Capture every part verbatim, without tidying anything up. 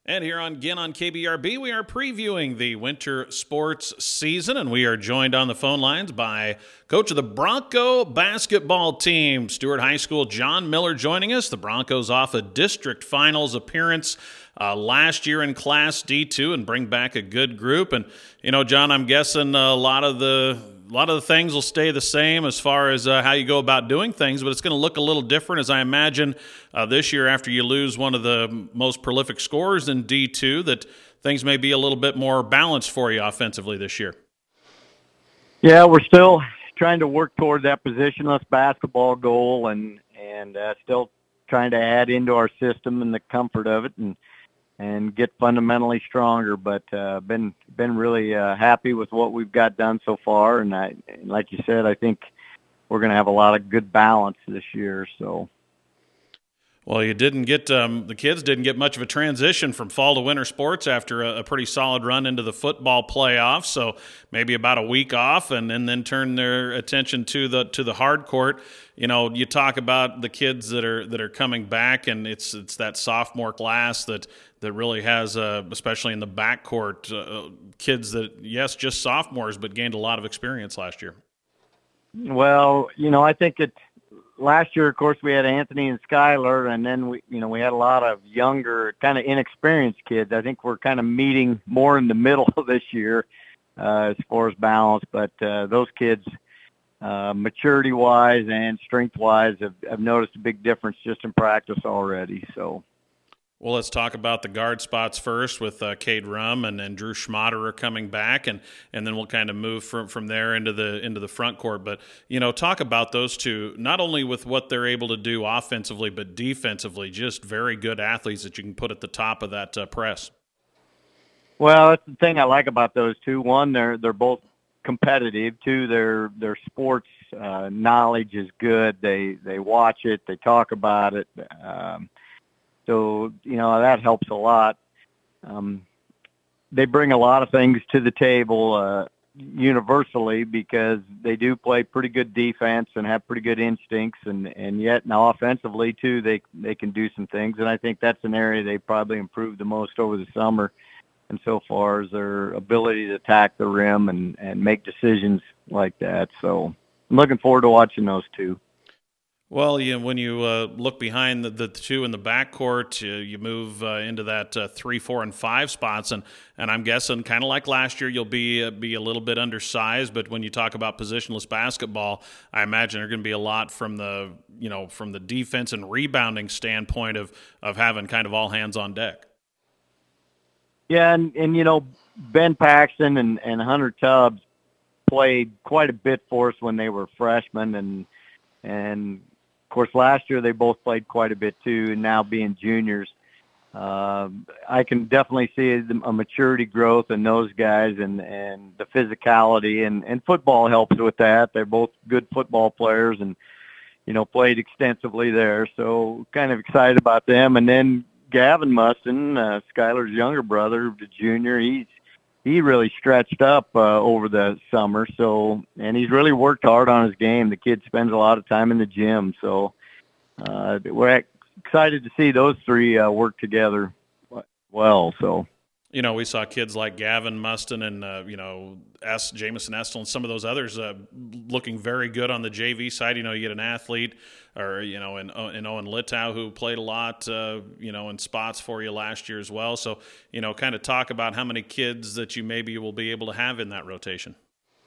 And here on again on K B R B, we are previewing the winter sports season, and we are joined on the phone lines by coach of the Bronco basketball team, Stewart High School, John Miller, joining us. The Broncos off a district finals appearance uh, last year in Class D two and bring back a good group. And, you know, John, I'm guessing a lot of the A lot of the things will stay the same as far as uh, how you go about doing things, but it's going to look a little different, as I imagine uh, this year after you lose one of the most prolific scorers in D two, that things may be a little bit more balanced for you offensively this year. Yeah, we're still trying to work toward that positionless basketball goal and, and uh, still trying to add into our system and the comfort of it and and get fundamentally stronger, but uh, been been really uh, happy with what we've got done so far. And, I, and like you said, I think we're going to have a lot of good balance this year. So, well, you didn't get um, the kids didn't get much of a transition from fall to winter sports after a, a pretty solid run into the football playoffs. So maybe about a week off, and, and then turn their attention to the to the hard court. You know, you talk about the kids that are that are coming back, and it's it's that sophomore class that that really has, uh, especially in the backcourt, uh, kids that, yes, just sophomores, but gained a lot of experience last year. Well, you know, I think it last year, of course, we had Anthony and Skylar, and then we, you know, we had a lot of younger, kind of inexperienced kids. I think we're kind of meeting more in the middle this year uh, as far as balance, but uh, those kids, uh, maturity-wise and strength-wise, have, have noticed a big difference just in practice already. So. Well, let's talk about the guard spots first with uh, Cade Rum and, and Drew Schmaderer coming back, and, and then we'll kind of move from, from there into the into the front court. But, you know, talk about those two, not only with what they're able to do offensively, but defensively, just very good athletes that you can put at the top of that uh, press. Well, that's the thing I like about those two. One, they're they're both competitive. Two, their their sports uh, knowledge is good. They they watch it, they talk about it. Um, So, you know, that helps a lot. Um, they bring a lot of things to the table uh, universally because they do play pretty good defense and have pretty good instincts. And, and yet now offensively, too, they they can do some things. And I think that's an area they probably improved the most over the summer. And so far as their ability to attack the rim and, and make decisions like that. So I'm looking forward to watching those two. Well, you, when you uh, look behind the, the two in the backcourt, you, you move uh, into that uh, three, four, and five spots, and, and I'm guessing kind of like last year, you'll be uh, be a little bit undersized. But when you talk about positionless basketball, I imagine there's going to be a lot from the you know from the defense and rebounding standpoint of of having kind of all hands on deck. Yeah, and, and you know Ben Paxton and, and Hunter Tubbs played quite a bit for us when they were freshmen, and and. Of course, last year they both played quite a bit too, and now being juniors, uh, I can definitely see a maturity growth in those guys and, and the physicality, and, and football helps with that. They're both good football players and, you know, played extensively there. So kind of excited about them. And then Gavin Mustin, uh, Skylar's younger brother, the junior, he's he really stretched up uh, over the summer. So, and he's really worked hard on his game. The kid spends a lot of time in the gym. So uh, we're excited to see those three uh, work together well. So, you know, we saw kids like Gavin Mustin and, uh, you know, S. Jamison Estel and some of those others uh, looking very good on the J V side. You know, you get an athlete or, you know, in, in Owen Littau who played a lot, uh, you know, in spots for you last year as well. So, you know, kind of talk about how many kids that you maybe will be able to have in that rotation.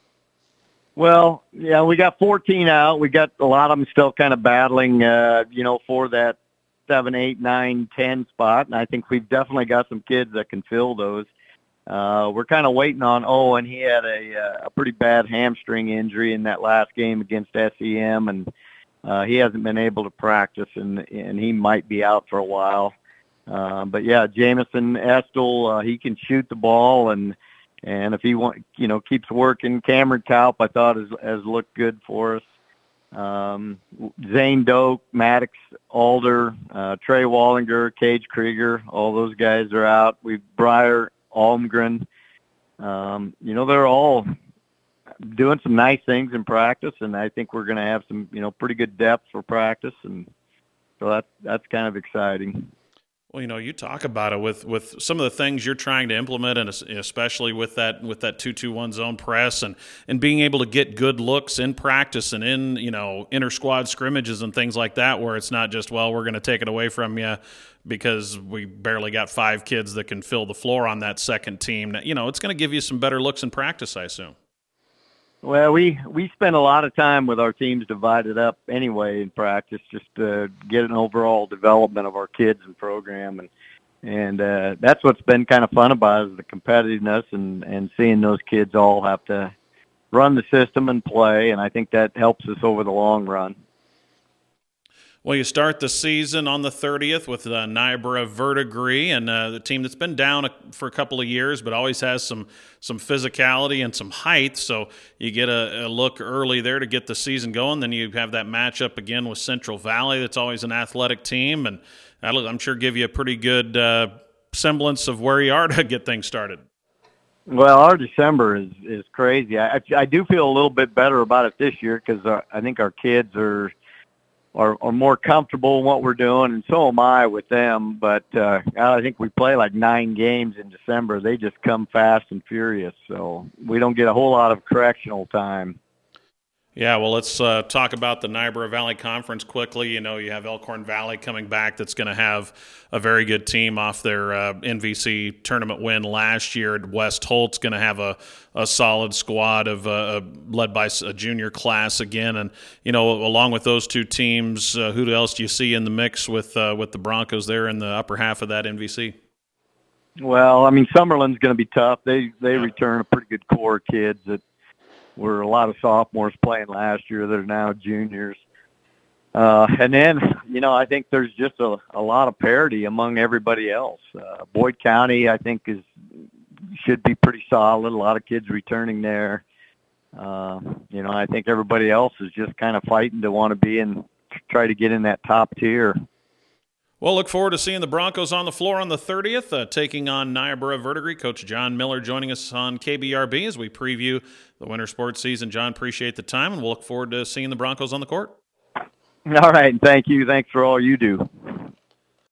Well, yeah, we got fourteen out. We got a lot of them still kind of battling, uh, you know, for that seven, eight, nine, ten spot. And I think we've definitely got some kids that can fill those. Uh, we're kind of waiting on Owen. He had a, a pretty bad hamstring injury in that last game against S E M, and uh, he hasn't been able to practice, and, and he might be out for a while. Uh, but yeah, Jamison Estel, uh, he can shoot the ball, and and if he want, you know, keeps working. Cameron Kaup, I thought has, has looked good for us. Um, Zane Doak, Maddox Alder, uh, Trey Wallinger, Cage Krieger, all those guys are out. We've Breyer Almgren. Um, you know, they're all doing some nice things in practice, and I think we're going to have some, you know, pretty good depth for practice, and so that's that's kind of exciting. Well, you know, you talk about it with, with some of the things you're trying to implement, and especially with that with that two two one zone press, and, and being able to get good looks in practice and in, you know, inter squad scrimmages and things like that, where it's not just, well, we're going to take it away from you because we barely got five kids that can fill the floor on that second team. You know, it's going to give you some better looks in practice, I assume. Well, we, we spend a lot of time with our teams divided up anyway in practice, just to get an overall development of our kids and program. And, and, uh, that's what's been kind of fun about it, is the competitiveness and, and seeing those kids all have to run the system and play. And I think that helps us over the long run. Well, you start the season on the thirtieth with uh, Niobrara Verdigris, and uh, the team that's been down a, for a couple of years, but always has some some physicality and some height. So you get a, a look early there to get the season going. Then you have that matchup again with Central Valley. That's always an athletic team, and that'll, I'm sure, give you a pretty good uh, semblance of where you are to get things started. Well, our December is is crazy. I I do feel a little bit better about it this year because I think our kids are. Are, are more comfortable in what we're doing, and so am I with them. But uh, I think we play like nine games in December. They just come fast and furious, so we don't get a whole lot of correctional time. Yeah, well, let's uh, talk about the Niobrara Valley Conference quickly. You know, you have Elkhorn Valley coming back that's going to have a very good team off their uh, N V C tournament win last year. West Holt's going to have a, a solid squad of uh, led by a junior class again. And, you know, along with those two teams, uh, who else do you see in the mix with uh, with the Broncos there in the upper half of that N V C? Well, I mean, Summerlin's going to be tough. They, they yeah. return a pretty good core of kids that were a lot of sophomores playing last year that are now juniors. Uh, and then, you know, I think there's just a, a lot of parity among everybody else. Uh, Boyd County, I think, is should be pretty solid. A lot of kids returning there. Uh, you know, I think everybody else is just kind of fighting to want to be in, try to get in that top tier. Well, look forward to seeing the Broncos on the floor on the thirtieth, uh, taking on Niobrara Verdigris. Coach John Miller joining us on K B R B as we preview the winter sports season. John, appreciate the time, and we'll look forward to seeing the Broncos on the court. All right, thank you. Thanks for all you do.